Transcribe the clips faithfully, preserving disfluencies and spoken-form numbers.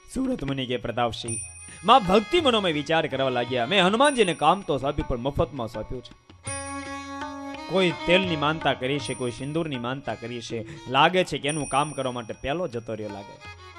સુરત મુનિ કે પ્રતાપસિંહ, માં ભક્તિ મનોમય વિચાર કરવા લાગ્યા. મેં હનુમાનજીને કામ તો સોંપ્યું, પણ મફતમાં સોંપ્યું છે. કોઈ તેલની માનતા કરી છે, કોઈ સિંદૂરની માનતા કરી છે. લાગે છે કે એનું કામ કરવા માટે પેલો જતો રહ્યો લાગે.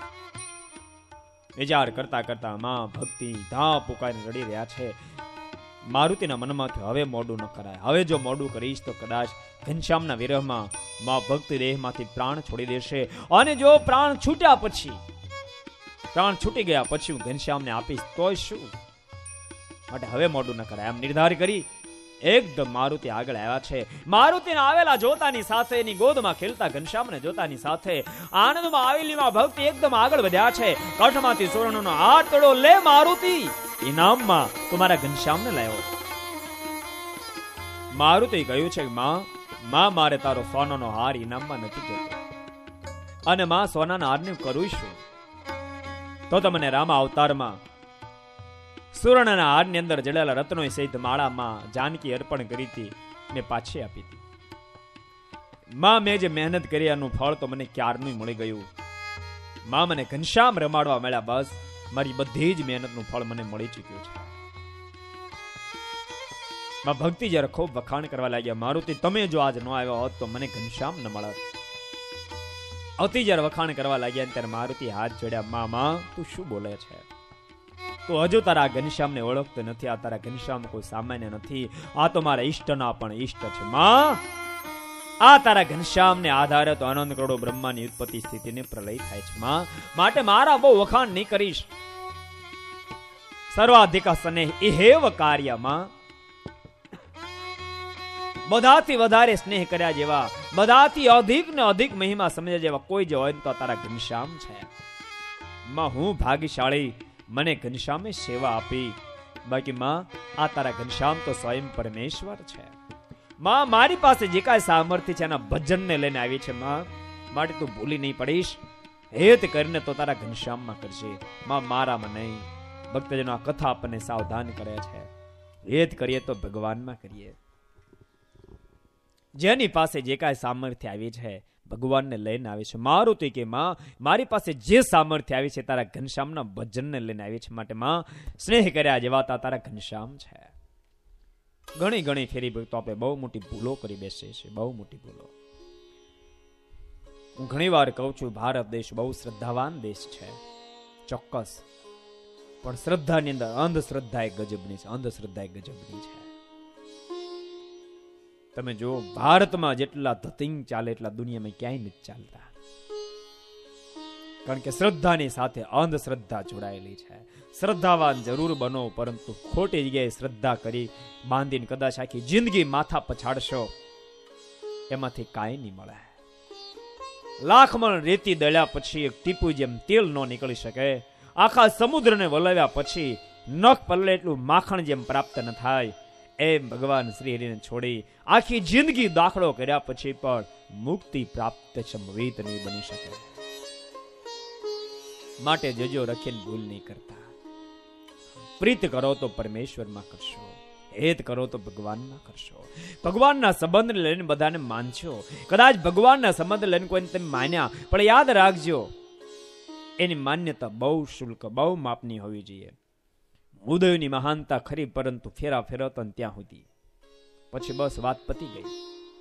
વિચાર કરતા કરતા માં ભક્તિ ધા પુકારી રડી રહ્યા છે. મારુતિના મનમાં થયું, હવે મોડું ન કરાય. હવે જો મોડું કરીશ તો કદાચ ઘનશ્યામના વિરહમાં માં ભક્તિ દેહમાંથી પ્રાણ છોડી દેશે, અને જો પ્રાણ છૂટ્યા પછી પ્રાણ છૂટી ગયા પછી હું ઘનશ્યામને આપીશ તોય શું? માટે હવે મોડું ન કરાય. આમ નિર્ધાર કરી એકદમ મારુતિ આગળ આવ્યા છે. મારુતિને આવેલા જોતાની સાથે એની ગોદમાં ખેલતા ઘનશ્યામને જોતાની સાથે આનંદમાં આવેલીમાં ભક્તિ એકદમ આગળ વધ્યા છે. કાંઠમાંથી સુવર્ણનો આટલો લે મારુતિ, ઇનામમાં તમારા ઘનશ્યામને લાવ્યો. મારુતિ કહ્યું છે કે માં માં મારે તારો સોનાનો હાર ઇનામમાં નથી જતો, અને માં સોનાના હારને કરું શું? તો તમને રામા અવતારમાં સુવર્ણના હારની અંદર જડેલા રત્નો સહિત માળામાં જાનકી અર્પણ કરી હતી, મેં પાછી આપી હતી. માં મેં જે મહેનત કરી એનું ફળ તો મને ક્યારનું મળી ગયું. માં મને ઘનશ્યામ રમાડવા મળ્યા, બસ મારી બધી જ મહેનતનું ફળ મને મળી ચૂક્યું છે. માં ભક્તિ જયારે ખૂબ વખાણ કરવા લાગ્યા, મારુતિ તમે જો આજ ન આવ્યો હોત તો મને ઘનશ્યામ ન મળત. અતિ જયારે વખાણ કરવા લાગ્યા ત્યારે મારુતિ હાથ જોડ્યા, મામા તું શું બોલે છે? તો હજુ તારા ઘનશ્યામને ઓળખતો નથી. આ તારા ઘનશ્યામ કોઈ સામાન્ય નથી, આ તો મારા ઈષ્ટના પણ ઈષ્ટ છે. માં આ તારા ઘનશ્યામને આધારે તો અનંત કરોડો બ્રહ્માની ઉત્પત્તિ સ્થિતિને પ્રલય થાય છે. માં માટે મારા બહુ વખાણ નહીં કરીશ. સર્વાધિકા સ્નેહ ઇહેવ કાર્યમાં, બધાથી વધારે સ્નેહ કર્યા જેવા, બધાથી અધિક ને અધિક મહિમા સમજ્યા જેવા કોઈ જ હોય તો તારા ઘનશ્યામ છે. માં હું ભાગ્યશાળી, મને ઘનશ્યામે સેવા આપી. બાકી માં આ તારા ઘનશ્યામ તો સ્વયં પરમેશ્વર છે. માં મારી પાસે જે કાંઈ સામર્થ્ય છે એના ભજનને લઈને આવી છે. માં માટે તું ભૂલી નહીં પડીશ. હેત કરીને તો તારા ઘનશ્યામમાં કરશે. માં મારામાં નહીં. ભક્તજનો આ કથા આપણને સાવધાન કરે છે. હેત કરીએ તો ભગવાનમાં કરીએ. જેની પાસે જે કાંઈ સામર્થ્ય આવી છે ભગવાનને લઈને આવે છે. મારુતિ કે માં મારી પાસે જે સામર્થ્ય આવી છે તારા ઘનશ્યામના ભજનને લઈને આવી છે. માટે માં સ્નેહ કર્યા જેવા તારા ઘનશ્યામ છે. ઘણી ઘણી ફેરી ભક્તો આપણે બહુ મોટી ભૂલો કરી બેસીએ છીએ, બહુ મોટી ભૂલો. હું ઘણી વાર કહું છું, ભારત દેશ બહુ શ્રદ્ધાવાન દેશ છે, ચોક્કસ. પણ શ્રદ્ધાની અંદર અંધશ્રદ્ધા એક ગજબની છે. અંધશ્રદ્ધા એક ગજબની છે. તમે જો ભારતમાં જેટલા ધતિંગ ચાલે એટલા દુનિયામાં ક્યાંય નથી ચાલતા. કારણ કે શ્રદ્ધાની સાથે અંધશ્રદ્ધા જોડાયેલી છે. શ્રદ્ધાવાન જરૂર બનો, પરંતુ ખોટી જગ્યાએ શ્રદ્ધા કરી બાંધીને કદાચ આખી જિંદગી માથા પછાડશો, એમાંથી કાંઈ નહીં મળે. લાખમણ રેતી દળ્યા પછી એક ટીપું જેમ તેલ ન નીકળી શકે, આખા સમુદ્રને વલાવ્યા પછી નખ પલ્લે એટલું માખણ જેમ પ્રાપ્ત ન થાય, એમ ભગવાન શ્રી હરિને છોડી આખી જિંદગી દાખલો કર્યા પછી પણ મુક્તિ પ્રાપ્ત સંભવિત નહીં બની શકે. માટે જજો રખીને ભૂલ નહીં કરતા. પ્રીત કરો તો પરમેશ્વરમાં કરશો, હેત કરો તો ભગવાનમાં કરશો. ભગવાનના સંબંધ લઈને બધાને માનશો. કદાચ ભગવાનના સંબંધ લઈને કોઈને તમે માન્યા, પણ યાદ રાખજો એની માન્યતા બહુ શુલ્ક, બહુ માપની હોવી જોઈએ. ઉદયની મહાનતા ખરી, પરંતુ ફેરા ફેરવતો ત્યાં સુધી, પછી બસ વાત પતી ગઈ.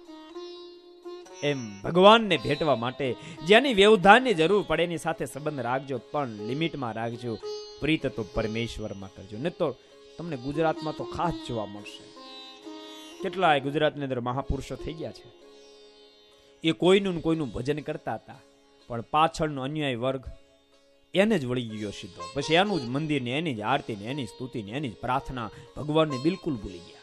એમ ભગવાનને ભેટવા માટે જેની વ્યવધાનની જરૂર પડે એની સાથે સંબંધ રાખજો, પણ લિમિટમાં રાખજો. પ્રીત તો પરમેશ્વરમાં કરજો. નહીં તો તમને ગુજરાતમાં તો ખાસ જોવા મળશે. કેટલાય ગુજરાતની અંદર મહાપુરુષો થઈ ગયા છે, એ કોઈનું કોઈનું ભજન કરતા હતા, પણ પાછળનો અન્યાય વર્ગ એને જ વળી ગયો સીધો. પછી એનું જ મંદિર ને એની જ આરતી ને એની સ્તુતિ ને એની જ પ્રાર્થના, ભગવાનને બિલકુલ ભૂલી ગયા.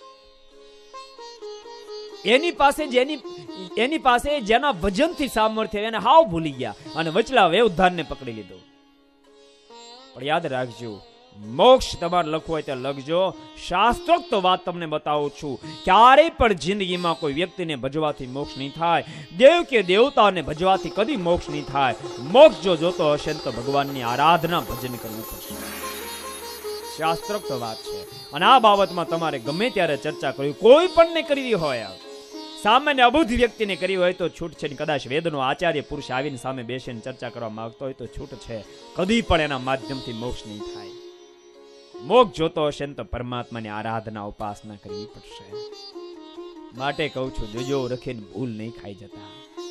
એની પાસે જેની એની પાસે જેના ભજનથી સામર્થ્ય એને હાવ ભૂલી ગયા અને વચલા વ્યવધાનને પકડી લીધો. પણ યાદ રાખજો, મોક્ષ તમારે લખવો હોય ત્યાં લખજો. શાસ્ત્રોક્ત વાત તમને બતાવું છું, ક્યારેય પણ જિંદગીમાં કોઈ વ્યક્તિને ભજવાથી મોક્ષ નહીં થાય. દેવ કે દેવતાને ભજવાથી કદી મોક્ષ નહીં થાય. મોક્ષ જો જોતો હશે તો ભગવાનની આરાધના ભજન કરવું પડશે. શાસ્ત્રોક્ત વાત છે, અને આ બાબતમાં તમારે ગમે ત્યારે ચર્ચા કરવી, કોઈ પણ ને કરવી હોય, સામાન્ય અબુદ્ધ વ્યક્તિને કરી હોય તો છૂટ છે, કદાચ વેદનો આચાર્ય પુરુષ આવીને સામે બેસીને ચર્ચા કરવા માંગતો હોય તો છૂટ છે. કદી પણ એના માધ્યમથી મોક્ષ નહીં થાય. મોક્ષ જોતો હશે ને તો પરમાત્માની આરાધના ઉપાસના કરવી પડશે. માટે કહું છું, જોજો રખીને ભૂલ નહીં ખાઈ જતા.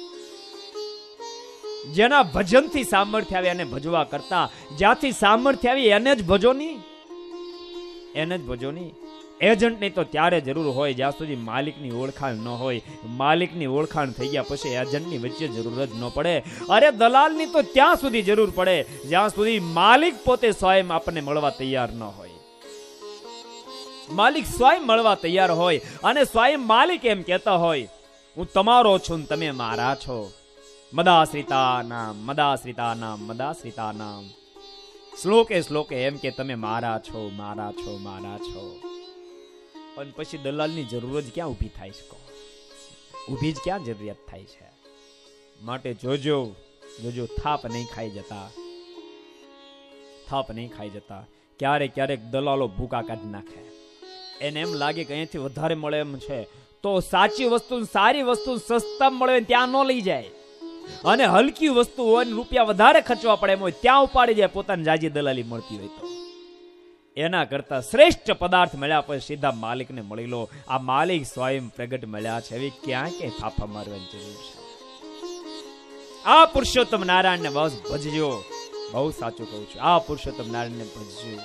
જેના ભજનથી સામર્થ્ય આવે એને ભજવા કરતા જ્યાંથી સામર્થ્ય આવી એને જ ભજો નહીં, એને જ ભજો નહીં. એજન્ટની તો ત્યારે જરૂર હોય જ્યાં સુધી માલિકની ઓળખાણ ન હોય. માલિકની ઓળખાણ થઈ ગયા પછી એજન્ટની વચ્ચે જરૂર જ ન પડે. અરે દલાલની તો ત્યાં સુધી જરૂર પડે જ્યાં સુધી માલિક પોતે સ્વયં આપણને મળવા તૈયાર ન હોય. માલિક સ્વયં મળવા તૈયાર હોય અને સ્વયં માલિક એમ કહેતા હોય, હું તમારો છું ને તમે મારા છો. મદાશ્રિતા નામ મદાશ્રિતા નામ મદાશ્રિતા નામ. શ્લોકે શ્લોકે એમ કે તમે મારા છો, મારા છો, મારા છો. અને પછી દલાલની જરૂર જ ક્યાં ઊભી થાય છે? ઊભી જ ક્યાં જરૂરિયાત થાય છે? માટે જોજો જોજો થાપ નહીં ખાઈ જતા, થાપ નહીં ખાઈ જતા. ક્યારેક ક્યારેક દલાલો ભૂકા કાઢી નાખે. એને એમ લાગે કે અહીંયાથી વધારે મળે એમ છે તો સાચી વસ્તુ સારી વસ્તુ સસ્તા મળે ત્યાં ન લઈ જાય, અને હલકી વસ્તુ હોય રૂપિયા વધારે ખર્ચવા પડે એમ હોય ત્યાં ઉપાડી જાય પોતાની જાજી દલાલી મળતી હોય તો. એના કરતા શ્રેષ્ઠ પદાર્થ મળ્યા પછી સીધા માલિકને મળી લો. આ માલિક સ્વયં પ્રગટ મળ્યા છે, હવે ક્યાં ક્યાંય ફાફા મારવાની જરૂર છે? આ પુરુષોત્તમ નારાયણને બસ ભજજો. બહુ સાચું કહું છું, આ પુરુષોત્તમ નારાયણને ભજજો.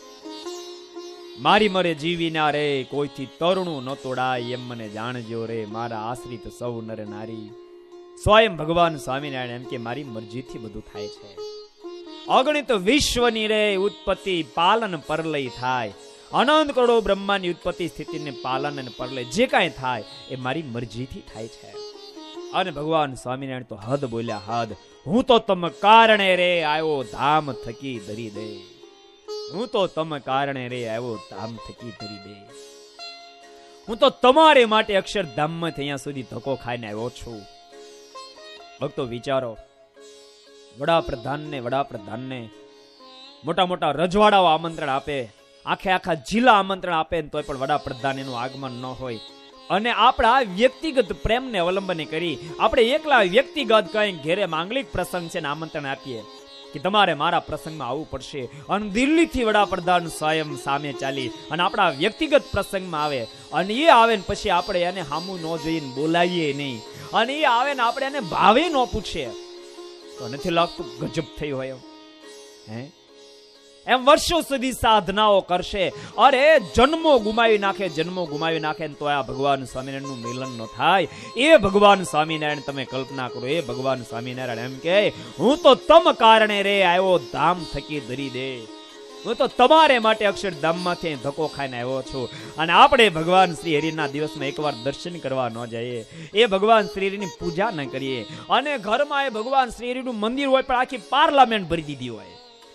મારી મરે જીવી ના રે, કોઈથી તરુણું ન તોડાય એમ મને જાણજો રે, મારા આશ્રિત સૌ નર નારી. સ્વયં ભગવાન સ્વામિનારાયણ એમ કે મારી મરજીથી બધું થાય છે. અગણિત વિશ્વની રે ઉત્પત્તિ પાલન પરલય થાય. અનંત કરોડો બ્રહ્માંડની ઉત્પત્તિ સ્થિતિને પાલન અને પરલય જે કાંઈ થાય એ મારી મરજીથી થાય છે. અને ભગવાન સ્વામિનારાયણ તો હદ બોલ્યા હદ. હું તો તમ કારણે રે આવ્યો ધામ થકી ધરી દે. હું તો તમ કારણે રે આવ્યો ધામ થકી ધરી દે. હું તો તમારે માટે અક્ષરધામમાંથી અહીંયા સુધી ધક્કો ખાઈને આવ્યો છું. ભક્તો વિચારો, વડાપ્રધાનને વડાપ્રધાનને મોટા મોટા રજવાડાઓ આમંત્રણ આપે, આખે આખા જિલ્લા આમંત્રણ આપે ને તોય પણ વડાપ્રધાન એનું આગમન ન હોય. અને આપણા વ્યક્તિગત પ્રેમને અવલંબને કરી આપણે એકલા વ્યક્તિગત કઈ ઘેરે માંગલિક પ્રસંગ છે ને આમંત્રણ આપીએ કે તમારે મારા પ્રસંગમાં આવવું પડશે, અને દિલ્હીથી વડાપ્રધાન સ્વયં સામે ચાલી અને આપણા વ્યક્તિગત પ્રસંગમાં આવે, અને એ આવે ને પછી આપણે એને સામું ન જોઈને બોલાવીએ નહીં, અને એ આવે ને આપણે એને ભાવે ન પૂછીએ તો નથી લાગતું ગજબ થઈ હોય હે? એમ વર્ષો સુધી સાધનાઓ કરશે, અરે જન્મો ગુમાવી નાખે, જન્મો ગુમાવી નાખે તો આ ભગવાન સ્વામિનારાયણનું મિલન ન થાય. એ ભગવાન સ્વામિનારાયણ તમે કલ્પના કરો, એ ભગવાન સ્વામિનારાયણ એમ કે હું તો તમ કારણે રે આવ્યો ધામ થકી ધરી દે. હું તો તમારે માટે અક્ષરધામમાંથી ધક્કો ખાઈને આવ્યો છું. અને આપણે ભગવાન શ્રી હરિના દિવસમાં એકવાર દર્શન કરવા ન જઈએ, એ ભગવાન શ્રી હરિની પૂજા ન કરીએ, અને ઘરમાં એ ભગવાન શ્રી હરિનું મંદિર હોય પણ આખી પાર્લામેન્ટ ભરી દીધી હોય,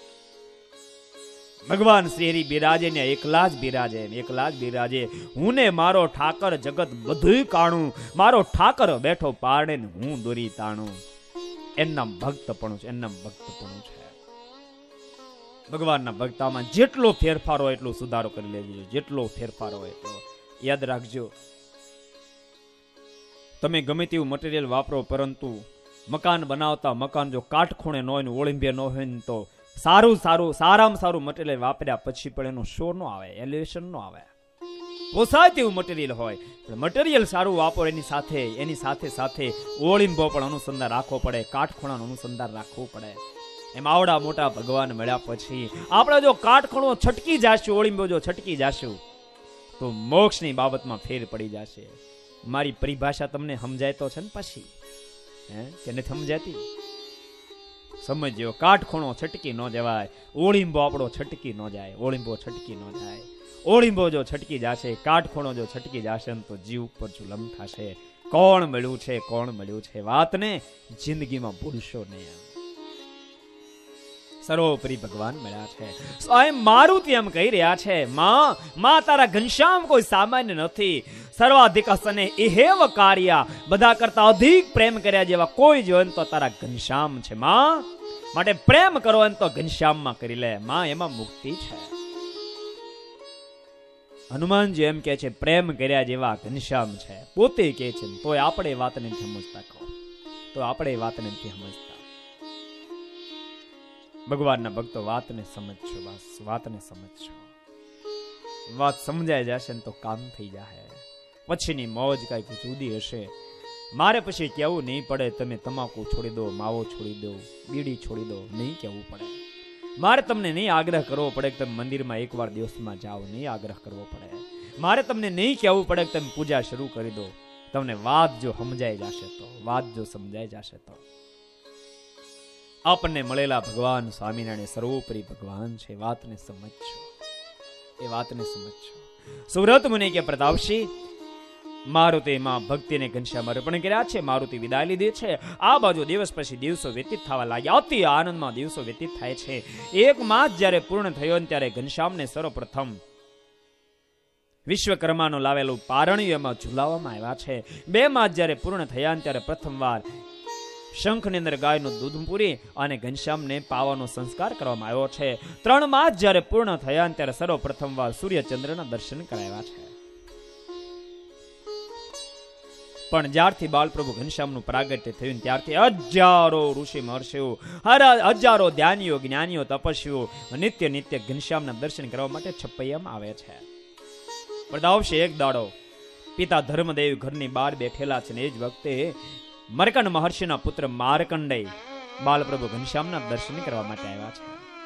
ભગવાન શ્રી હરિ બિરાજે ને એકલા જ બિરાજે, એકલા જ બિરાજે. હું ને મારો ઠાકર જગત બધું કાણું, મારો ઠાકર બેઠો પારણે ને હું દોરી તાણું. એમના ભક્તપણું છે, એમના ભક્તપણું છે. ભગવાનના ભક્તામાં જેટલો ફેરફાર હોય એટલો સુધારો કરી લેજો, જેટલો ફેરફાર હોય એટલો. યાદ રાખજો, તમે ગમે તેવું મટીરિયલ વાપરો, પરંતુ મકાન બનાવતા મકાન જો કાટખૂણે ન હોય ને ઓળંબે ન હોય ને તો સારું સારું સારામાં સારું મટીરિયલ વાપર્યા પછી પણ એનો શો ન આવે, એલિવેશન ન આવે. પોસાય તેવું મટીરિયલ હોય પણ મટીરિયલ સારું વાપરો, એની સાથે એની સાથે સાથે ઓળંબો પણ અનુસંધાન રાખવો પડે, કાટખૂણાનું અનુસંધાન રાખવું પડે. એમ આવડા મોટા ભગવાન મળ્યા પછી આપણે જો કાટખૂણો છટકી જાશું, ઓળંબો જો છટકી જાશું તો મોક્ષની બાબતમાં ફેર પડી જશે. મારી પરિભાષા તમને સમજાય તો છે ને પછી હે કે નથી સમજાતી? સમજો, કાટખૂણો છટકી ન જવાય, ઓળીંબો આપણો છટકી ન જાય, ઓળીંબો છટકી ન જાય. ઓળીંબો જો છટકી જશે, કાટખૂણો જો છટકી જશે તો જીવ ઉપર જુલમ થશે. કોણ મળ્યું છે, કોણ મળ્યું છે, વાતને જિંદગીમાં ભૂલશો નહીં. સર્વોપરી ભગવાન મળ્યા છે. સ્વયં મારુતિ એમ કહી રહ્યા છે, માં માં તારા ઘનશ્યામ કોઈ સામાન્ય નથી. સર્વાધિક સને એહેવ કાર્યા, બધા કરતા અધિક પ્રેમ કર્યા જેવા કોઈ જોવે તો તારા ઘનશ્યામ છે. માં માટે પ્રેમ કરો તો ઘનશ્યામમાં કરી લે, માં એમાં મુક્તિ છે. હનુમાનજી એમ કે છે પ્રેમ કર્યા જેવા ઘનશ્યામ છે, પોતે કે છે, તોય આપણે એ વાતને નથી સમજતા કહો તો આપણે એ વાતને નથી સમજતા. ભગવાનના ભક્તો વાતને સમજજો, બસ વાતને સમજજો. વાત સમજાય જશે ને તો કામ થઈ જાય. પછીની મોજ કઈક જુદી હશે. મારે પછી કેવું નહીં પડે તમે તમાકુ છોડી દો, માવો છોડી દો, બીડી છોડી દો, નહીં કેવું પડે. મારે તમને નહીં આગ્રહ કરવો પડે કે તમે મંદિરમાં એકવાર દિવસમાં જાઓ, નહીં આગ્રહ કરવો પડે. મારે તમને નહીં કહેવું પડે કે તમે પૂજા શરૂ કરી દો. તમને વાત જો સમજાઈ જશે તો, વાત જો સમજાઈ જશે તો. આપણને મળેલા ભગવાન સ્વામિનારાયણ સર્વોપરી ભગવાન છે. વાતને સમજજો, એ વાતને સમજજો. સુરત મુનિ કે પ્રતાપસિંહ, મારુતિ માં ભક્તિને ઘનશ્યામ અર્પણ કર્યા છે. મારુતિ વિદાય લીધી છે. આ બાજુ દિવસ પછી દિવસો વ્યતીત થવા લાગ્યા. અતિ આનંદમાં દિવસો વ્યતીત થાય છે. એક માસ જ્યારે પૂર્ણ થયો ને ત્યારે ઘનશ્યામને સર્વપ્રથમ વિશ્વકર્માનો લાવેલું પારણિયું એમાં ઝુલાવવામાં આવ્યા છે. બે માસ જ્યારે પૂર્ણ થયા ત્યારે પ્રથમવાર શંખની અંદર ગાયનું દૂધ પૂરી અને ઘનશ્યામને પાવાનો સંસ્કાર કરવામાં આવ્યો છે. ત્રણ માસ જ્યારે પૂર્ણ થયા ત્યારે સર્વપ્રથમવાર સૂર્યચંદ્રના દર્શન કરાવ્યા છે. પણ જ્યારથી બાલપ્રભુ ઘનશ્યામનું પ્રાગટ્ય થયું ત્યારથી હજારો ઋષિ મહર્ષિઓ, હજારો ધ્યાનીઓ, જ્ઞાનીઓ, તપસ્વીઓ નિત્ય નિત્ય ઘનશ્યામના દર્શન કરવા માટે છપૈયામાં આવે છે. પ્રતાપસિંહ એક દાડો પિતા ધર્મદેવ ઘરની બહાર બેઠેલા છે ને એ જ વખતે મર્કંડ મહર્ષિના પુત્ર માર્કંડેય બાલપ્રભુ ઘનશ્યામના દર્શન કરવા માટે આવ્યા છે.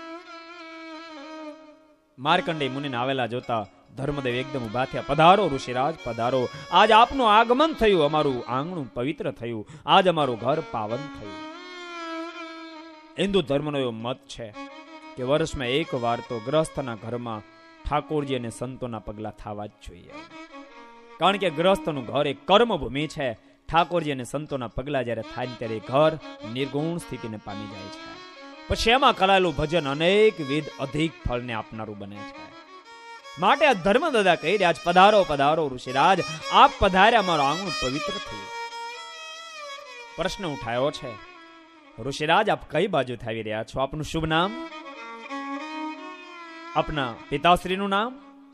માર્કંડેય મુનિને આવેલા જોતા ધર્મદેવ એકદમ ઉભા થયા. પધારો ઋષિરાજ, પધારો. આજ આપનું આગમન થયું, અમારું આંગણું પવિત્ર થયું, આજ અમારું ઘર પાવન થયું. હિન્દુ ધર્મનો એવો મત છે કે વર્ષમાં એક વાર તો ગ્રહસ્થના ઘરમાં ઠાકોરજી અને સંતોના પગલા થવા જ જોઈએ. કારણ કે ગ્રહસ્થનું ઘર એક કર્મભૂમિ છે. ઠાકોરજી અને સંતોના પગલા જ્યારે થાય ત્યારે ઘર નિર્ગુણ સ્થિતિને પામી જાય છે. પછી એમાં કરાયેલું ભજન અનેક વિધ અધિક ફળને આપનારું બને છે. માટે આ ધર્મદાદા કહી રહ્યા છે, પધારો પધારો ઋષિરાજ, આપ પધાર્યા, અમારું આંગણું પવિત્ર થયું. પ્રશ્ન ઉઠાયો છે, ઋષિરાજ આપ કઈ બાજુ આવી રહ્યા છો? આપનું શુભ નામ, આપના પિતાશ્રીનું નામ,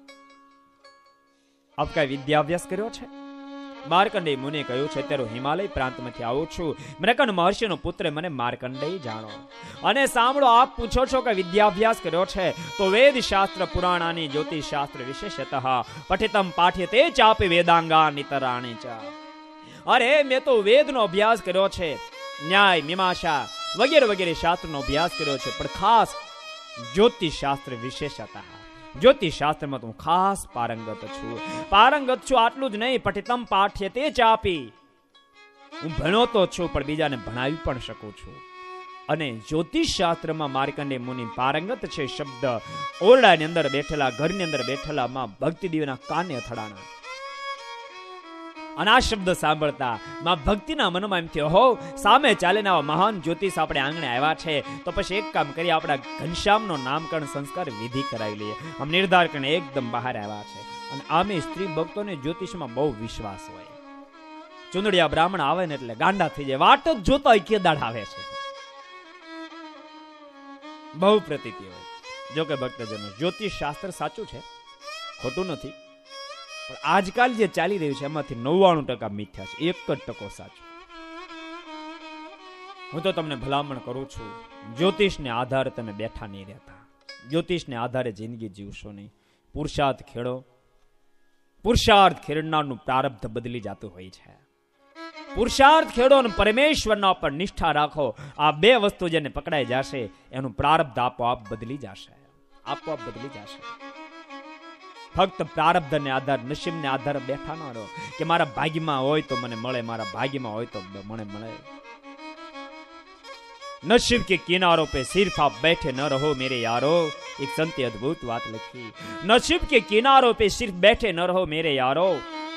આપ કઈ વિદ્યાભ્યાસ કર્યો છે? માર્કંડેય મુનિએ કહ્યું છે, અત્યારે હિમાલય પ્રાંતમાંથી આવું છું. મર્કંડ મહર્ષિનો પુત્ર મને માર્કંડેય જાણો. અને સાંભળો, આપ પૂછો છો કે વિદ્યાભ્યાસ કર્યો છે તો વેદ શાસ્ત્ર પુરાણાની જ્યોતિષ શાસ્ત્ર વિશેષતઃ પઠિતમ પાઠ્યતે ચાપી વેદાંગા નિતરાણી ચ. અરે મેં તો વેદનો અભ્યાસ કર્યો છે, ન્યાય મીમાંસા વગેરે વગેરે શાસ્ત્રનો અભ્યાસ કર્યો છે, પણ ખાસ જ્યોતિષ શાસ્ત્ર વિશેષતઃ જ્યોતિષ શાસ્ત્રમાં તો હું ખાસ પારંગત છું. પારંગત છું આટલું જ નહીં, પઠિતમ પાઠ્યતે ચાપી, હું ભણ્યો તો છું પણ બીજાને ભણાવી પણ શકું છું. અને જ્યોતિષ શાસ્ત્રમાં માર્કંડેય મુનિ પારંગત છે. શબ્દ ઓરડાની અંદર બેઠેલા, ઘરની અંદર બેઠેલા માં ભક્તિ દેવીના કાને અથડાણા. અને આ શબ્દ સાંભળતા માં ભક્તિના મનમાં એમ થયો, હો સામે ચાલીને આવા મહાન જ્યોતિષ આપણે આંગણે આવ્યા છે, તો પછી એક કામ કરીએ, આપણા ઘનશ્યામનો નામકરણ સંસ્કાર વિધિ કરાવી લઈએ. આમ નિર્ધાર કરીને એકદમ બહાર આવ્યા છે. અને આમે સ્ત્રી ભક્તોને જ્યોતિષમાં બહુ વિશ્વાસ હોય. ચુંદડિયા બ્રાહ્મણ આવે ને એટલે ગાંડા થઈ જાય, વાટ જ જોતા કે દાડ આવે છે, બહુ પ્રતીતિ હોય. જો કે ભક્તજનો, જ્યોતિષ શાસ્ત્ર સાચું છે, ખોટું નથી, પણ આજકાલ જે ચાલી રહ્યું છે એમાંથી નવ્વાણું ટકા મિથ્યા છે, એક જ ટકો સાચું. હું તો તમને ભલામણ કરું છું, જ્યોતિષને આધારે તમે બેઠા નહીં રહેતા. જ્યોતિષને આધારે જિંદગી જીવશો નહીં. પુરુષાર્થ ખેડો. પુરુષાર્થ ખેડનારનું પ્રારબ્ધ બદલી જતું હોય છે. પુરુષાર્થ ખેડો અને પરમેશ્વરના પર નિષ્ઠા રાખો. આ બે વસ્તુ જેને પકડાઈ જશે એનું પ્રારબ્ધ આપોઆપ બદલી જશે, આપોઆપ બદલી જશે. ફક્ત પ્રારબ્ધને આધાર, નસીબને આધાર બેઠા ન રહો કે મારા ભાગ્યમાં હોય તો મને મળે, મારા ભાગ્યમાં હોય તો મને મળે. નસીબ કે કિનારો पे सिर्फ आप बैठे न रहो मेरे यारो. एक संते अद्भुत बात लिखी, नसीब के किनारों पे सिर्फ बैठे न रहो मेरे यारो,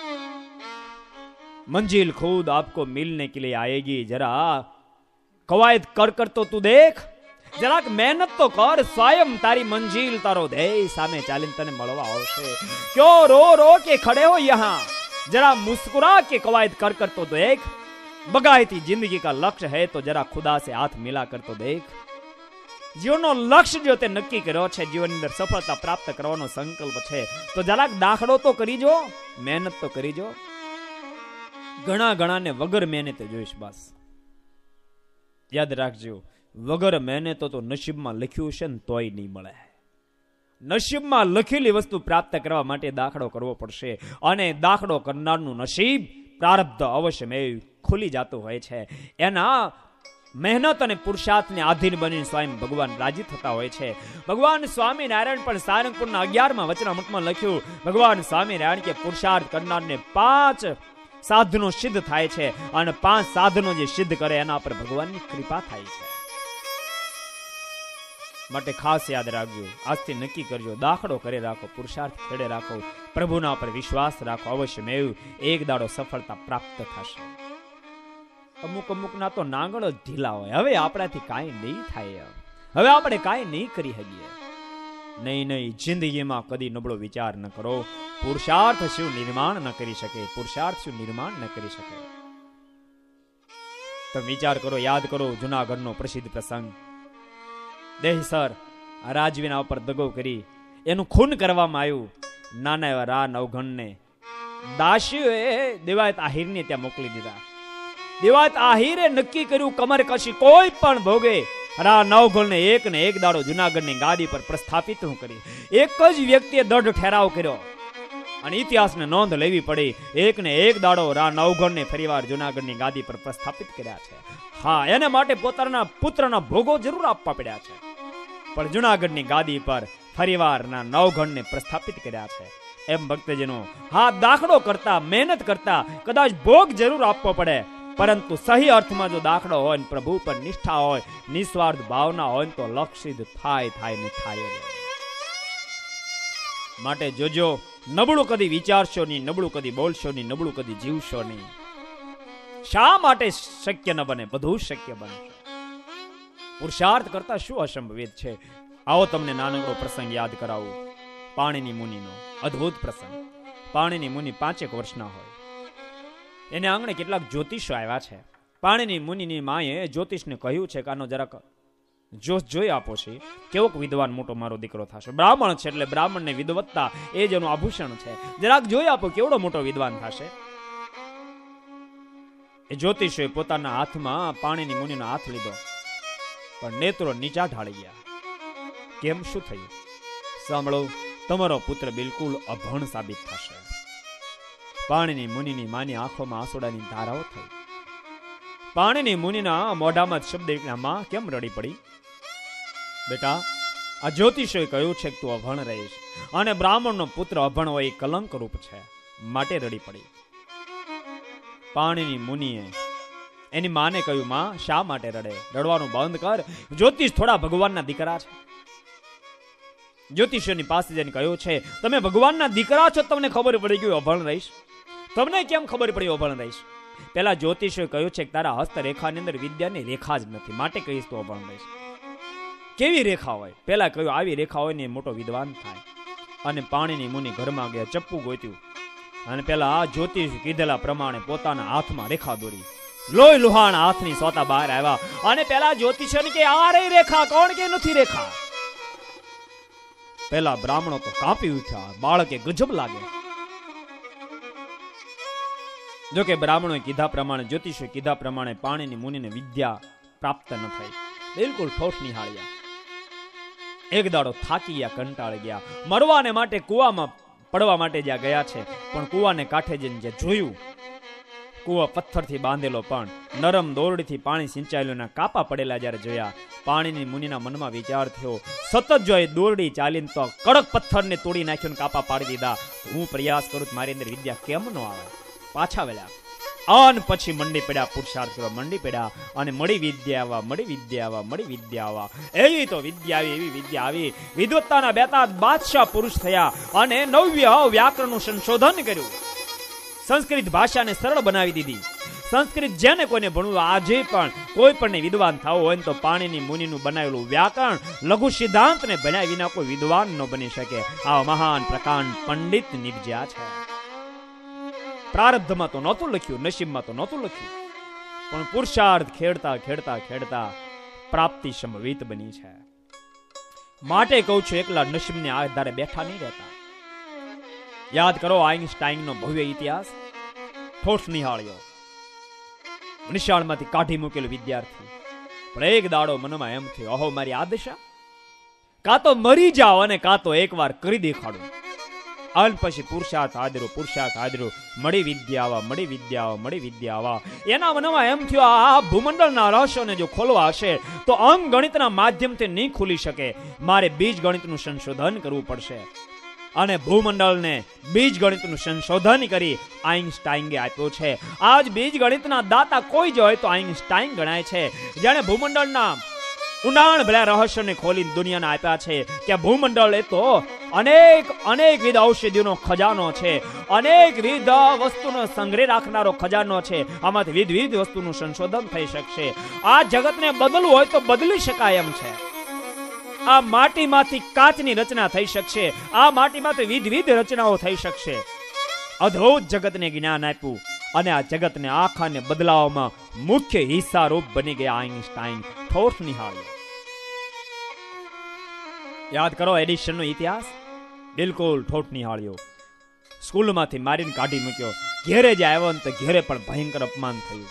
मंजिल खुद आपको मिलने के लिए आएगी. जरा कवायद कर कर तो तू देख, જરાક મહેનત તો કર, સ્વયં તારી મંજિલ, તારો ધ્યેય સામે ચાલીને તને મળવા આવશે. ક્યો રો રો કે ખડે હો યહાં, જરા મુસ્कुरा के कवायद कर कर तो देख. बगायती जिंदगी का लक्ष्य है तो जरा खुदा से हाथ मिला कर तो देख. જીવનનો લક્ષ્ય જો તે નક્કી કર્યો છે, જીવનની અંદર સફળતા પ્રાપ્ત કરવાનો સંકલ્પ છે, તો જરાક દાખલો તો કરી જો, મહેનત તો કરી જો. ઘણા ઘણાને વગર મહેનતે જોઈશ. બસ યાદ રાખજો, વગર મહેનતો તો નસીબમાં લખ્યું છે ને તોય નહીં મળે. નસીબમાં લખેલી વસ્તુ પ્રાપ્ત કરવા માટે દાખલો કરવો પડશે, અને દાખલો કરનારનું નસીબ પ્રારબ્ધ અવશ્યમેવ ખુલી જતું હોય છે. એના મહેનત અને પુરુષાર્થને આધીન બનીને સ્વયં ભગવાન રાજી થતા હોય છે. ભગવાન સ્વામિનારાયણ પણ સારંગપુરના અગિયારમાં વચનામૃતમાં લખ્યું, ભગવાન સ્વામિનારાયણ કે પુરુષાર્થ કરનારને પાંચ સાધનો સિદ્ધ થાય છે, અને પાંચ સાધનો જે સિદ્ધ કરે એના પર ભગવાનની કૃપા થાય છે. માટે ખાસ યાદ રાખજો, આજથી નક્કી કરજો, દાખલો કરે રાખો, પુરુષાર્થ ખેડે રાખો, પ્રભુના પર વિશ્વાસ રાખો, અવશ્યમેવ એક દાડો સફળતા પ્રાપ્ત થશે. અમુક અમુક ના તો નાંગળો ઢીલા હોય. હવે આપણાથી કાંઈ નહીં થાય, હવે આપણે કાંઈ નહીં કરી શકીએ. નહીં નહીં જિંદગીમાં કદી નબળો વિચાર ન કરો. પુરુષાર્થ શું નિર્માણ ન કરી શકે, પુરુષાર્થ શું નિર્માણ ન કરી શકે. તો વિચાર કરો, યાદ કરો જુનાગઢનો પ્રસિદ્ધ પ્રસંગ. દેહસર રાજવીના ઉપર દગો કરી એનું ખૂન કરવામાં આવ્યું. નાના એવા રા નવઘણને દાસીઓએ દેવાયત આહિરને ત્યાં મોકલી દીધા. દેવાયત આહિરે નક્કી કર્યું, કમર કશી કોઈ પણ ભોગે રા નવઘણને એક ને એક દાડો જુનાગઢની ગાદી પર પ્રસ્થાપિત હું કરી. એક જ વ્યક્તિએ દઢ ઠેરાવ કર્યો, અને ઇતિહાસને નોંધ લેવી પડી. એક ને એક દાડો રા નવઘણને ફરીવાર જુનાગઢની ગાદી પર પ્રસ્થાપિત કર્યા છે. હા, એને માટે પોતાના પુત્રના ભોગો જરૂર આપવા પડ્યા છે, પણ જુનાગઢની ગાદી પર ફરીવારના નવઘણને પ્રસ્થાપિત કર્યા છે. એમ ભક્તજનો, હા, દાખલો કરતા, મહેનત કરતા કદાચ ભોગ જરૂર આપવો પડે, પરંતુ સહી અર્થમાં જો દાખલો હોય, પ્રભુ પર નિષ્ઠા હોય, નિસ્વાર્થ ભાવના હોય, તો લક્ષિત થાય થાય ને થાય. માટે જોજો, નબળું કદી વિચારશો નહીં, નબળું કદી બોલશો નહીં, નબળું કદી જીવશો નહીં. શા માટે શક્ય ન બને? બધું શક્ય બનશે. પુરુષાર્થ કરતા શું અસંભવિત છે? આવો તમને નાનકડો પ્રસંગ યાદ કરાવું. પાણીની મુનિનો અદ્ભુત પ્રસંગ. પાણીની મુનિ પાંચેક વર્ષના હોય. એને આંગણે કેટલાક જ્યોતિષો આવ્યા છે. પાણીની મુનિની માએ જ્યોતિષને કહ્યું છે કે આનો જરાક જોશ જોઈ આપો છે, કેવોક વિદ્વાન મોટો મારો દીકરો થશે. બ્રાહ્મણ છે એટલે બ્રાહ્મણને વિદવત્તા એ જ એનું આભૂષણ છે. જરાક જોઈ આપો કેવડો મોટો વિદ્વાન થશે. એ જ્યોતિષોએ પોતાના હાથમાં પાણીની મુનિનો હાથ લીધો, પણ નેત્રો નીચા ઢાળી ગયા. કેમ, શું થયું? સાંભળો, તમારો પુત્ર બિલકુલ અભણ સાબિત થશે. પાણીની મુનિની માની આંખોમાં આંસુડાની ધારાઓ થઈ. પાણીની મુનિના મોઢામાં શબ્દ એકલા, માં કેમ રડી પડી? બેટા, આ જ્યોતિષોએ કહ્યું છે કે તું અભણ રહીશ, અને બ્રાહ્મણનો પુત્ર અભણ હોય એ કલંક રૂપ છે, માટે રડી પડી. પાણીની મુનિએ એની માને કહ્યું, માં શા માટે રડે? રડવાનું બંધ કર. જ્યોતિષ થોડા ભગવાનના દીકરા છે. જ્યોતિષોની પાસે જઈને કહ્યું છે, તમે ભગવાનના દીકરા છો, તમને ખબર પડી ગઈ અભણ રહીશ? તમને કેમ ખબર પડી અભણ રહીશ? પેલા જ્યોતિષોએ કહ્યું છે કે તારા હસ્તરેખાની અંદર વિદ્યાની રેખા જ નથી, માટે કહીશ તો અભણ રહીશ. કેવી રેખા હોય? પેલા કહ્યું આવી રેખા હોય ને એ મોટો વિદ્વાન થાય. અને પાણીની મુનિ ઘરમાં ગયા, ચપ્પુ ગોત્યું, અને પેલા આ જ્યોતિષ કીધેલા પ્રમાણે પોતાના હાથમાં રેખા દોરી. લોહી લુહાણ હાથની સોતા બહાર આવ્યા, અને પેલા જ્યોતિષોને કે આ રે રેખા, કોણ કે નથી રેખા? પેલા બ્રાહ્મણો તો કાપી ઉઠ્યા. બાળકે ગજબ લાગે. જોકે બ્રાહ્મણોએ કીધા પ્રમાણે, જ્યોતિષોએ કીધા પ્રમાણે પાણીની મુનિને વિદ્યા પ્રાપ્ત ન થઈ. બિલકુલ ઠોઠ નિહાળ્યા. એક દાડો થાકી ગયા, કંટાળી ગયા. મરવાને માટે કુવામાં પડવા માટે જ્યાં ગયા છે, પણ કુવાને કાંઠે જઈને જે જોયું, કુવા પથ્થરથી બાંધેલો પણ નરમ દોરડીથી પાણી સિંચાયેલું કાપા પડેલા જ્યારે જોયા, પાણીની મુનિના મનમાં વિચાર થયો, સતત જો એ દોરડી ચાલીને તો કડક પથ્થરને તોડી નાખ્યો ને કાપા પાડી દીધા. હું પ્રયાસ કરું મારી અંદર વિદ્યા કેમ ન આવે? પાછા વેલા અન પછી મંડી પડ્યા, પુરુષાર્થ કરવા મંડી પડ્યા, અને મળી વિદ્યા આવવા, મળી વિદ્યા આવવા, મળી વિદ્યા આવવા. એવી તો વિદ્યા આવી, એવી વિદ્યા આવી. વિદ્વત્તાના બેતાદ બાદશાહ પુરુષ થયા, અને નવ્ય વ્યાકરણનું સંશોધન કર્યું. સંસ્કૃત ભાષાને સરળ બનાવી દીધી. સંસ્કૃત જેને કોઈને ભણવું, આજે પણ કોઈ પણ વિદ્વાન થવું હોય તો પાણીની મુનિનું બનાવેલું વ્યાકરણ લઘુ સિદ્ધાંતને ભણ્યા વિના કોઈ વિદ્વાન ન બની શકે. આ મહાન પ્રકાંડ પંડિત નિપજ્યા છે. પ્રારબ્ધમાં તો નહોતું લખ્યું, નસીબમાં તો નહોતું લખ્યું, પણ પુરુષાર્થ ખેડતા ખેડતા ખેડતા પ્રાપ્તિ સંભવિત બની છે. માટે કહું છું, એકલા નસીબને આધારે બેઠા નહીં રહેતા. યાદ કરો આઈન્સ્ટાઈનનો ભવ્ય ઇતિહાસ. ઠોઠ નિહાળ્યો, નિશાળમાંથી કાઢી મૂકેલો વિદ્યાર્થી, પણ એક દાડો મનમાં એમ થયો, અહો મારી આ દશા, કાં તો મરી જાઓ અને કાં તો એકવાર કરી દેખાડું. અને પછી પુરુષાર્થ આદરો પુરુષાર્થ આદરો મળી વિદ્યા આવા મળી વિદ્યા આવા મળી વિદ્યા આવા. એના મનમાં એમ થયો, આ ભૂમંડળના રહસ્યોને જો ખોલવા હશે તો અંક ગણિતના માધ્યમથી નહીં ખુલી શકે, મારે બીજ ગણિતનું સંશોધન કરવું પડશે. અને ભૂમંડળને બીજ ગણિતનું સંશોધન કરી આઈન્સ્ટાઈને આપ્યો છે. આજ બીજ ગણિતના દાતા કોઈ જ હોય તો આઈન્સ્ટાઈન ગણાય છે, જેણે ભૂમંડળના ઊંડાણ ભર્યા રહસ્યોને ખોલીને દુનિયાને આપ્યા છે. કે ભૂમંડળ એ તો અનેક અનેક વિધ ઔષધિઓનો ખજાનો છે, અનેક વિધ વસ્તુનો સંગ્રહ રાખનારો ખજાનો છે. આમાંથી વિધ વિધ વસ્તુનું સંશોધન થઈ શકશે. આ જગતને બદલવું હોય તો બદલી શકાય એમ છે. આ માટીમાંથી કાચની રચના થઈ શકશે, આ માટીમાંથી વિધ વિધ રચનાઓ થઈ શકશે. અદ્ભુત જગતને જ્ઞાન આપ્યું અને આ જગતને આખાને બદલાવવામાં મુખ્ય હિસ્સારૂપ બની ગયા આઈન્સ્ટાઈન. ઠોઠ નિહાળ્યો. યાદ કરો એડિશનનો ઇતિહાસ. બિલકુલ ઠોઠ નિહાળ્યો. સ્કૂલમાંથી મારીને કાઢી મૂક્યો. ઘેરે જ આવ્યો ને તો ઘેરે પણ ભયંકર અપમાન થયું.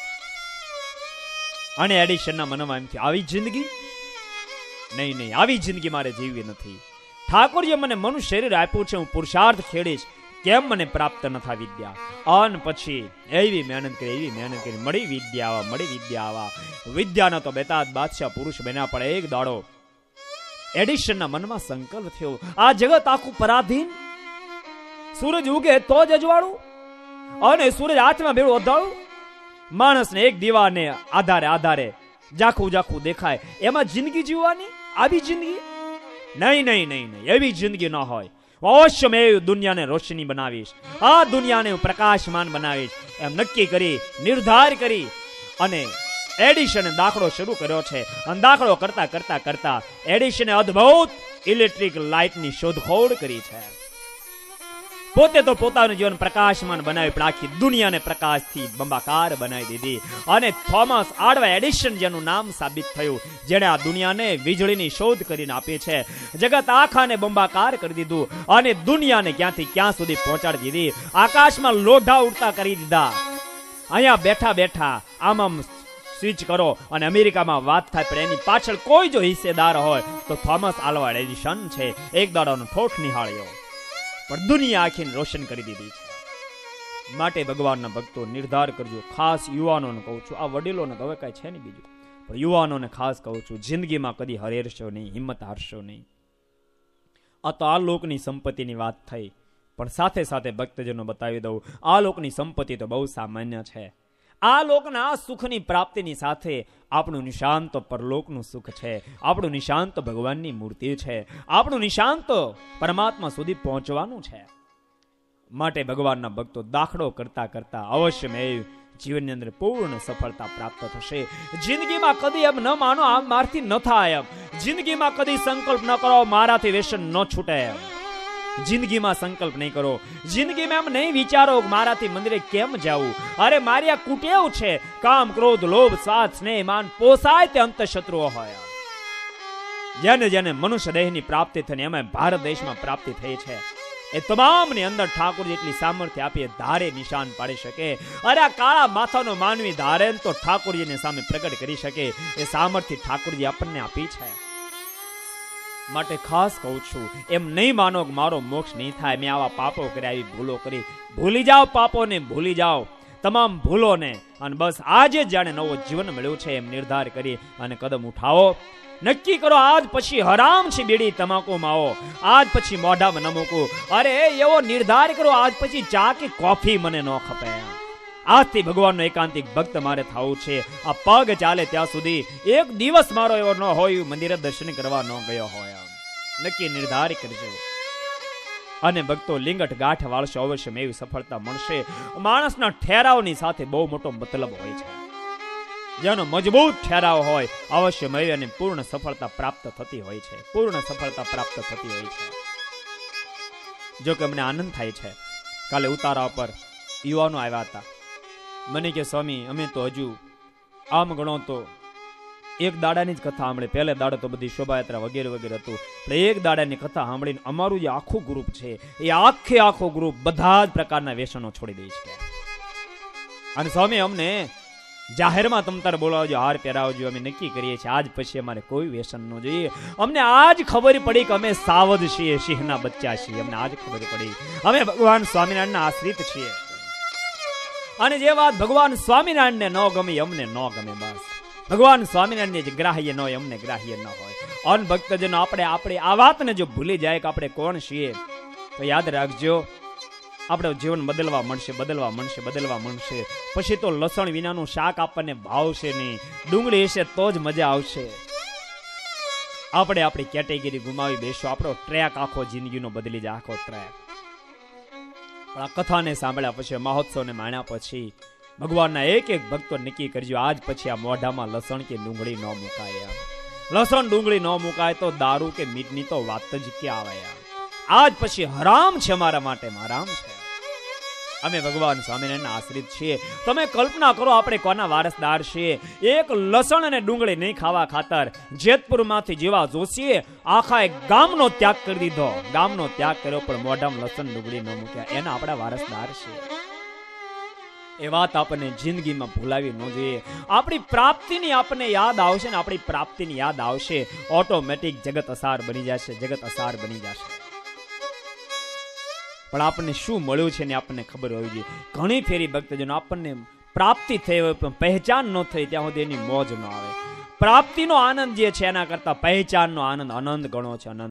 અને એડિશનના મનમાં એમ થયું, આવી જિંદગી નહીં નહીં આવી જિંદગી મારે જીવવી નથી. ઠાકોરજીએ મને મનુષ્ય શરીર આપ્યું છે, હું પુરુષાર્થ ખેડીશ, કેમ મને પ્રાપ્ત ન થાય વિદ્યા. અન પછી એવી મહેનત કરી એવી મહેનત કરી મળી વિદ્યા આવા મળી વિદ્યા આવા. વિદ્યાનો તો બેતાજ બાદશાહ પુરુષ બન્યા, પણ એક દાડો એડિશનના મનમાં સંકલ્પ થયો, આ જગત આખું પરાધીન, સૂરજ ઉગે તો જ અજવાળું અને સૂરજ હાથમાં ભેળું અધાળું. માણસને એક દીવાને આધારે આધારે જાખું જાખું દેખાય, એમાં જિંદગી જીવવાની આવી જિંદગી નહીં નહીં નહીં નહીં એવી જિંદગી ન હોય. અવશ્ય મેં દુનિયાને રોશની બનાવીશ, આ દુનિયાને પ્રકાશમાન બનાવીશ એમ નક્કી કરી નિર્ધાર કરી અને એડિશને દાખલો શરૂ કર્યો છે. અને દાખલો કરતા કરતા કરતા એડિશને અદ્ભુત ઇલેક્ટ્રિક લાઇટની શોધખોળ કરી છે. પોતે તો પોતાનું જીવન પ્રકાશમાન બનાવી પણ આખી દુનિયાને પ્રકાશથી બંબાકાર બનાવી દીધી. અને થોમસ આલ્વા એડિશન જેનું નામ સાબિત થયું, જેણે આ દુનિયાને વીજળીની શોધ કરીને આપી છે, જગત આખાને બંબાકાર કરી દીધું અને દુનિયાને ક્યાંથી ક્યાં સુધી પહોંચાડી દીધી. આકાશમાં લોઢા ઉડતા કરી દીધા. અહીંયા બેઠા બેઠા આમ આમ સ્વિચ કરો અને અમેરિકામાં વાત થાય, પણ એની પાછળ કોઈ જો હિસ્સેદાર હોય તો થોમસ આલ્વા એડિશન છે. એક દાડાનો ઠોઠ નિહાળ્યો પણ દુનિયા આખીને રોશન કરી દીધી છે. માટે ભગવાનના ભક્તો નિર્ધાર કરજો. ખાસ યુવાનોને કહું છું, આ વડીલોને તો હવે કાંઈ છે નહીં બીજું, પણ યુવાનોને ખાસ કહું છું, જિંદગીમાં કદી હરેરશો નહીં, હિંમત હારશો નહીં. આ તો આ લોકની સંપત્તિની વાત થઈ, પણ સાથે સાથે ભક્તજનો બતાવી દઉં, આ લોકની સંપત્તિ તો બહુ સામાન્ય છે. આ લોકના સુખની પ્રાપ્તિની સાથે આપણું નિશાન તો પરલોકનું સુખ છે, આપણું નિશાન તો ભગવાનની મૂર્તિ છે, આપણું નિશાન તો પરમાત્મા સુધી પહોંચવાનું છે. માટે ભગવાનના ભક્તો દાખલો કરતા કરતા અવશ્ય મેં જીવનની અંદર પૂર્ણ સફળતા પ્રાપ્ત થશે. જિંદગીમાં કદી એમ ન માનો આ મારથી ન થાય એમ, જિંદગીમાં કદી સંકલ્પ ન કરો મારાથી વ્યસન ન છૂટે એમ, જિંદગીમાં સંકલ્પ નહીં કરો, જિંદગીમાં એમ નહીં વિચારો મારાથી મંદિરે કેમ જાવું, અરે મારી આ કુટેવ છે, કામ ક્રોધ લોભ સ્વાદ સ્નેહ માન પોસાય તે અંત શત્રુઓ હોય. જેને જેને મનુષ્ય દેહની પ્રાપ્તિ થઈને એમાં ભારત દેશમાં પ્રાપ્તિ થઈ છે, એ તમામની અંદર ઠાકોર જેટલી સામર્થ્ય આપી ધારે નિશાન પાડી શકે. અરે આ કાળા માથાનો માનવી ધારે તો ઠાકોરજીને સામે પ્રગટ કરી શકે, એ સામર્થ્ય ઠાકોરજી આપણને આપી છે. માટે ખાસ કહું છું, એમ નહીં માનો કે મારો મોક્ષ નહીં થાય, મેં આવા પાપો કર્યા, આવી ભૂલો કરી. ભૂલી જાઓ પાપોને, ભૂલી જાઓ તમામ ભૂલોને, અને બસ આજે જાણે નવો જીવન મળ્યું છે એમ નિર્ધાર કરી અને કદમ ઉઠાવો. નક્કી કરો, આજ પછી હરામ છે બીડી તમાકુ માવો, આજ પછી મોઢામાં ન મૂકું. અરે એવો નિર્ધાર કરો, આજ પછી ચા કે કોફી મને ન ખપે. આજથી ભગવાનનો એકાંતિક ભક્ત મારે થવું છે. આ પગ ચાલે ત્યાં સુધી એક દિવસ મારો એવો ન હોય મંદિરે દર્શન કરવા ન ગયો હોય, નક્કી નિર્ધાર કરજો. અને ભક્તો લિંગટ ગાંઠ વાળશો અવશ્ય એવી સફળતા મળશે. માણસના ઠેરાવની સાથે બહુ મોટો મતલબ હોય છે. જેનો મજબૂત ઠેરાવ હોય અવશ્ય મેં અને પૂર્ણ સફળતા પ્રાપ્ત થતી હોય છે, પૂર્ણ સફળતા પ્રાપ્ત થતી હોય છે. જો કે મને આનંદ થાય છે, કાલે ઉતારા પર યુવાનો આવ્યા હતા. મને કે સ્વામી અમે તો હજુ આમ ગણો તો એક દાડાની જ કથા સાંભળી. પહેલે દાડો તો બધી શોભાયાત્રા વગેરે વગેરે હતું, પણ એક દાડાની કથા સાંભળીને અમારું જે આખું ગ્રુપ છે એ આખે આખો ગ્રુપ બધા જ પ્રકારના વ્યસનો છોડી દઈશ કે. અને સ્વામી અમને જાહેરમાં તમ તારે બોલાવજો, હાર પહેરાવજો, અમે નક્કી કરીએ છીએ આજ પછી અમારે કોઈ વ્યસન ન જોઈએ. અમને આજ ખબર પડી કે અમે સાવધ છીએ, સિંહના બચ્ચા છીએ. અમને આજ ખબર પડી અમે ભગવાન સ્વામિનારાયણના આશ્રિત છીએ. અને જે વાત ભગવાન સ્વામિનારાયણને ન ગમે અમને ન ગમે. બસ ભગવાન સ્વામિનારાયણને જે ગ્રાહ્ય ન હોય અમને ગ્રાહ્ય ન હોય. અન ભક્તજનો આપણે આપણે આ વાતને જો ભૂલી જાય કે આપણે કોણ છીએ, તો યાદ રાખજો આપણું જીવન બદલવા મળશે, બદલવા મળશે, બદલવા મળશે. પછી તો લસણ વિનાનું શાક આપણને ભાવશે નહીં, ડુંગળી હશે તો જ મજા આવશે. આપણે આપણી કેટેગરી ગુમાવી બેસો, આપણો ટ્રેક આખો જિંદગીનો બદલી જાય, આખો ટ્રેક. પણ આ કથાને સાંભળ્યા પછી, મહોત્સવને માણ્યા પછી ભગવાનના એક એક ભક્તો નક્કી કરજો આજ પછી આ મોઢામાં લસણ કે ડુંગળી ન મુકાય. લસણ ડુંગળી ન મુકાય તો દારૂ કે મીઠની તો વાત જ ક્યાં આવે. આજ પછી હરામ છે મારા માટે, હરામ છે. અમે ભગવાન સ્વામિનારાયણના આશ્રિત છીએ. તમે કલ્પના કરો આપણે કોના વારસદાર છીએ. એક લસણ અને ડુંગળી નહીં ખાવા ખાતર જેતપુરમાંથી જેવા જોશીએ આખા એક ગામનો ત્યાગ કરી દીધો. ગામનો ત્યાગ કર્યો પણ મોઢામાં લસણ ડુંગળી ન મૂક્યા. એના આપણા વારસદાર છે. એ વાત આપણને જિંદગીમાં ભૂલાવી ન જોઈએ. આપણી પ્રાપ્તિની આપણને યાદ આવશે ને આપણી પ્રાપ્તિની યાદ આવશે, ઓટોમેટિક જગત અસાર બની જશે, જગત અસાર બની જશે. પણ આપણને શું મળ્યું છે ને આપણને ખબર હોવી જોઈએ. ઘણી ફેરી ભક્તજનો આપણને પ્રાપ્તિ થઈ હોય પણ પહેચાન ન થઈ ત્યાં સુધી એની મોજ ન આવે. પ્રાપ્તિનો આનંદ જે છે એના કરતા પહેચાનનો આનંદ અનંત ગણો છે, અનંત.